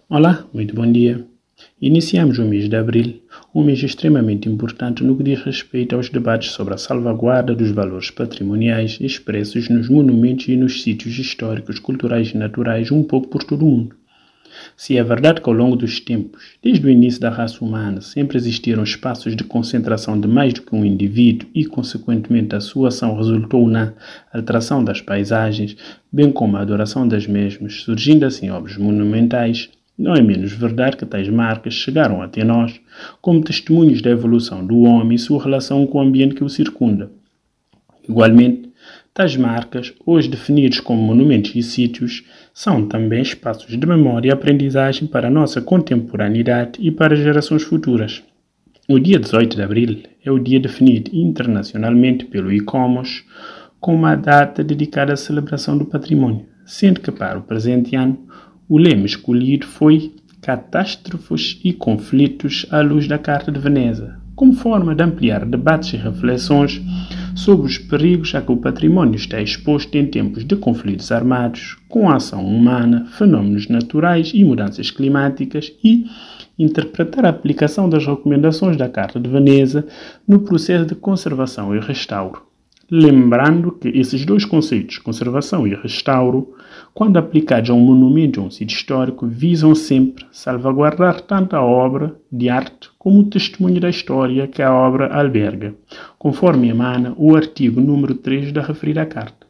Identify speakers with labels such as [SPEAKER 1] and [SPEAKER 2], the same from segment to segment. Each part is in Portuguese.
[SPEAKER 1] Olá, muito bom dia. Iniciamos o mês de abril, um mês extremamente importante no que diz respeito aos debates sobre a salvaguarda dos valores patrimoniais expressos nos monumentos e nos sítios históricos, culturais e naturais um pouco por todo o mundo. Se é verdade que ao longo dos tempos, desde o início da raça humana, sempre existiram espaços de concentração de mais do que um indivíduo e, consequentemente, a sua ação resultou na alteração das paisagens, bem como a adoração das mesmas, surgindo assim obras monumentais, não é menos verdade que tais marcas chegaram até nós como testemunhos da evolução do homem e sua relação com o ambiente que o circunda. Igualmente, tais marcas, hoje definidos como monumentos e sítios, são também espaços de memória e aprendizagem para a nossa contemporaneidade e para gerações futuras. O dia 18 de abril é o dia definido internacionalmente pelo ICOMOS como uma data dedicada à celebração do património, sendo que para o presente ano o lema escolhido foi Catástrofes e Conflitos à luz da Carta de Veneza, como forma de ampliar debates e reflexões sobre os perigos a que o património está exposto em tempos de conflitos armados, com a ação humana, fenómenos naturais e mudanças climáticas e interpretar a aplicação das recomendações da Carta de Veneza no processo de conservação e restauro. Lembrando que esses dois conceitos, conservação e restauro, quando aplicados a um monumento ou a um sítio histórico, visam sempre salvaguardar tanto a obra de arte como o testemunho da história que a obra alberga, conforme emana o artigo número 3 da referida Carta.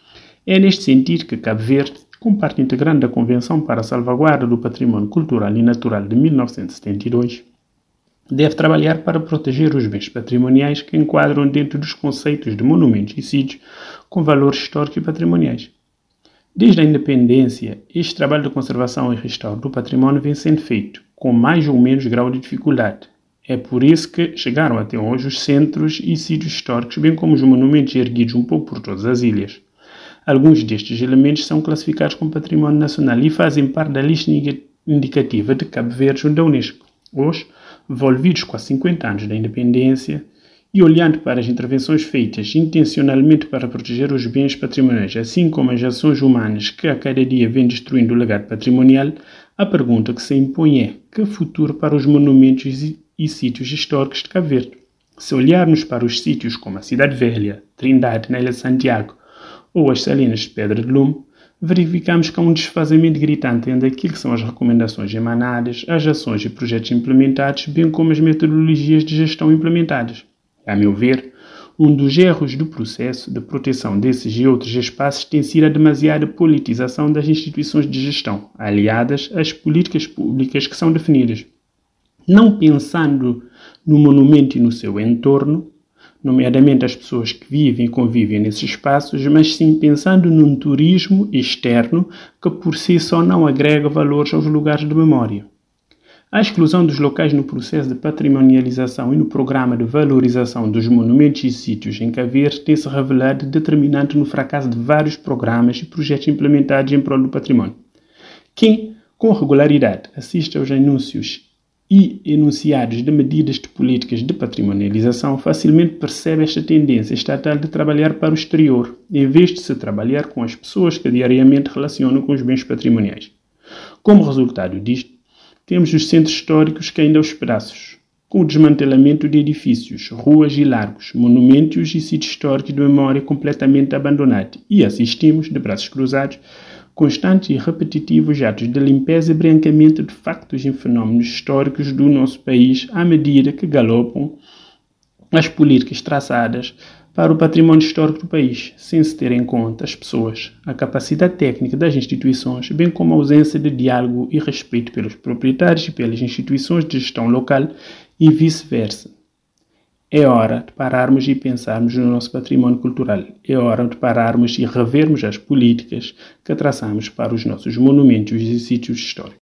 [SPEAKER 1] É neste sentido que Cabo Verde, como parte integrante da Convenção para a Salvaguarda do Património Cultural e Natural de 1972, deve trabalhar para proteger os bens patrimoniais que enquadram dentro dos conceitos de monumentos e sítios com valores históricos e patrimoniais. Desde a independência, este trabalho de conservação e restauro do património vem sendo feito, com mais ou menos grau de dificuldade. É por isso que chegaram até hoje os centros e sítios históricos, bem como os monumentos erguidos um pouco por todas as ilhas. Alguns destes elementos são classificados como património nacional e fazem parte da lista indicativa de Cabo Verde da Unesco. Hoje, envolvidos com 50 anos da independência e olhando para as intervenções feitas intencionalmente para proteger os bens patrimoniais, assim como as ações humanas que a cada dia vêm destruindo o legado patrimonial, a pergunta que se impõe é: que futuro para os monumentos e sítios históricos de Cabo Verde? Se olharmos para os sítios como a Cidade Velha, Trindade, na Ilha de Santiago ou as Salinas de Pedra de Lume, verificamos que há um desfazamento gritante entre aquilo que são as recomendações emanadas, as ações e projetos implementados, bem como as metodologias de gestão implementadas. A meu ver, um dos erros do processo de proteção desses e outros espaços tem sido a demasiada politização das instituições de gestão, aliadas às políticas públicas que são definidas. Não pensando no monumento e no seu entorno, nomeadamente as pessoas que vivem e convivem nesses espaços, mas sim pensando num turismo externo que por si só não agrega valores aos lugares de memória. A exclusão dos locais no processo de patrimonialização e no programa de valorização dos monumentos e sítios em Cabo Verde tem-se revelado determinante no fracasso de vários programas e projetos implementados em prol do património. Quem, com regularidade, assiste aos anúncios e enunciados de medidas de políticas de patrimonialização facilmente percebe esta tendência estatal de trabalhar para o exterior, em vez de se trabalhar com as pessoas que diariamente relacionam com os bens patrimoniais. Como resultado disto, temos os centros históricos caindo aos pedaços, com o desmantelamento de edifícios, ruas e largos, monumentos e sítios históricos de memória completamente abandonados, e assistimos, de braços cruzados, constantes e repetitivos atos de limpeza e branqueamento de factos e fenómenos históricos do nosso país à medida que galopam as políticas traçadas para o património histórico do país, sem se ter em conta as pessoas, a capacidade técnica das instituições, bem como a ausência de diálogo e respeito pelos proprietários e pelas instituições de gestão local e vice-versa. É hora de pararmos e pensarmos no nosso património cultural. É hora de pararmos e revermos as políticas que traçamos para os nossos monumentos e sítios históricos.